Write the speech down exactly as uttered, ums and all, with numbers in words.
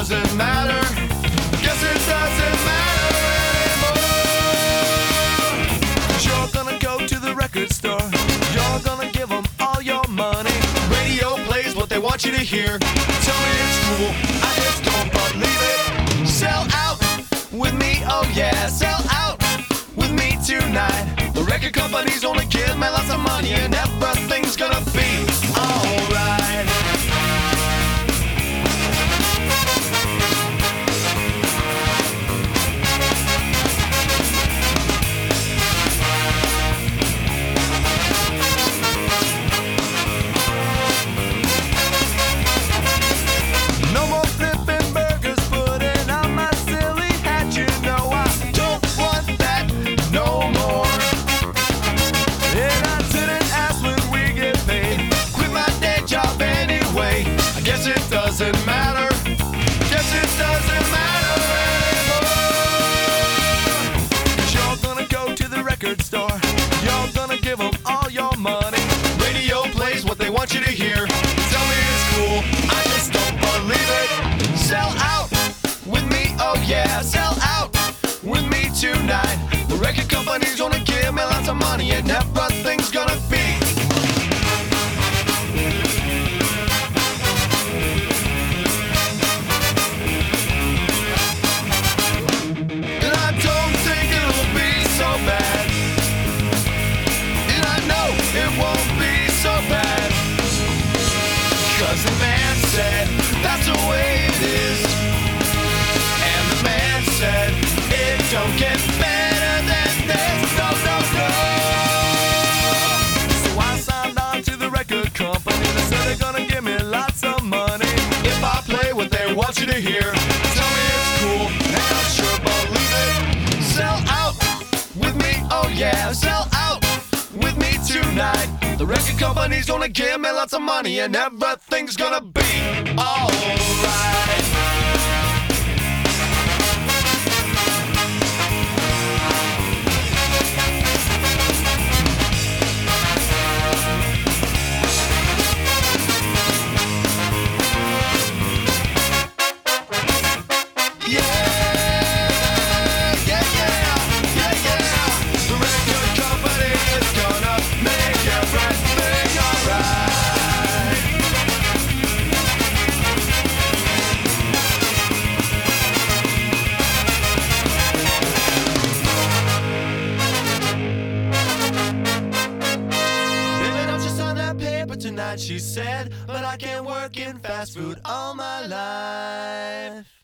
doesn't matter. Guess it doesn't matter anymore. You're gonna go to the record store. You're gonna give them all your money. Radio plays what they want you to hear. Tell me it's cool, I just don't believe it. Sell out with me, oh yeah, sell out with me tonight. The record companies only give me lots of money and everything's gonna be alright. No more flipping burgers, putting on my silly hat. You know I don't want that no more. And I didn't ask when we get paid. Quit my day job anyway. I guess it doesn't matter. Guess it doesn't matter anymore. 'Cause you're gonna go to the record store. You're gonna give them all your money. Radio plays what they want you to hear. Tell me it's cool, I just don't believe it. Sell out with me, oh yeah, sell out with me tonight. The record companies wanna give me lots of money and everything's gonna be. And I don't think it'll be so bad. And I know it won't be so bad. 'Cause the man said that's the way it is. And the man said it don't get better than this. No, no, no. So I signed on to the record company. They said they're gonna give me lots of money if I play what they want you to hear. Tell me it's cool, and I sure believe it. Sell out with me, oh yeah, sell out with me tonight. The record company's gonna give me lots of money and everything's gonna be alright. Tonight she said, but I can't work in fast food all my life.